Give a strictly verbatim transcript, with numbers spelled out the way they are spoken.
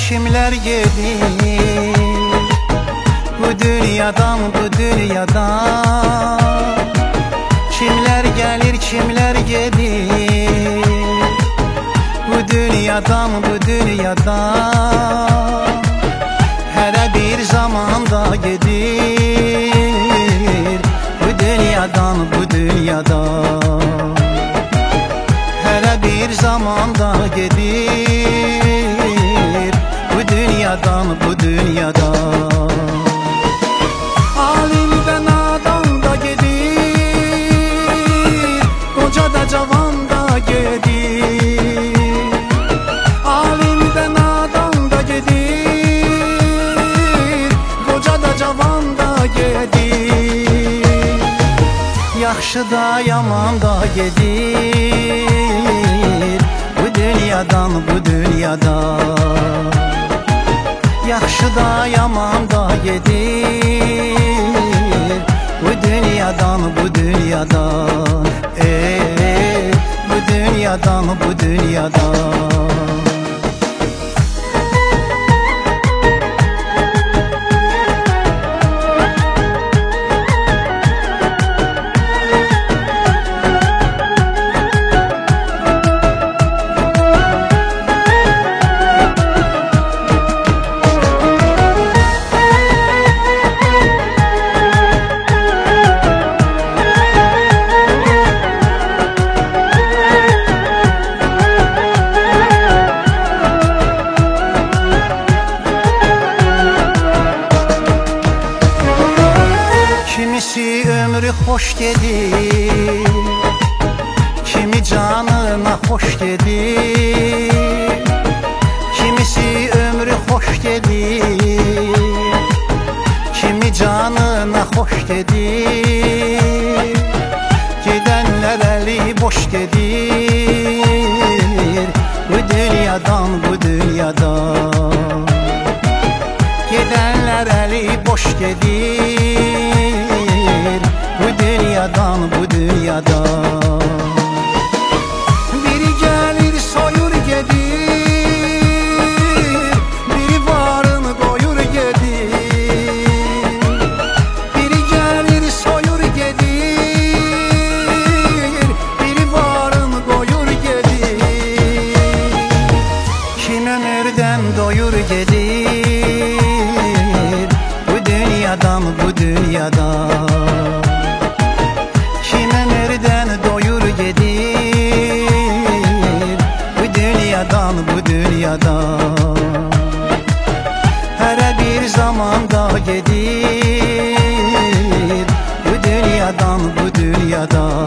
kimler gelir bu dünyadan, bu dünyadan. Kimler gelir, kimler gelir bu dünyadan, bu dünyadan. Her bir zamanda gelir bu dünyadan, bu dünyadan. Her bir zamanda gelir bu dünyadan, bu dünyadan. Alimde nadan da gelir, koca da cavan da gelir. Alimde nadan da gelir, koca da cavan da gelir. Yaxşı da yaman da gelir bu dünyadan, bu dünyadan. Yaxşı da yaman da gelir bu dünyadan, bu dünyadan. Ey, bu dünyadan, bu dünyadan. Kimisi ömrü hoş gelir, kimi canına hoş gelir. Kimisi ömrü hoş gelir, kimi canına hoş gelir. Gidenler eli boş gelir bu dünyadan, bu dünyadan. Gidenler eli boş gelir bu dünyadan, bu dünyadan. Biri gelir soyur gelir, biri varını koyur gelir. Biri gelir soyur gelir, biri varını koyur gelir. Kim ömürden doyur gelir bu dünyadan, bu dünyadan. Kim ömürden doyur gelir bu dünyadan, bu dünyadan. Her bir zamanda gelir bu dünyadan, bu dünyadan.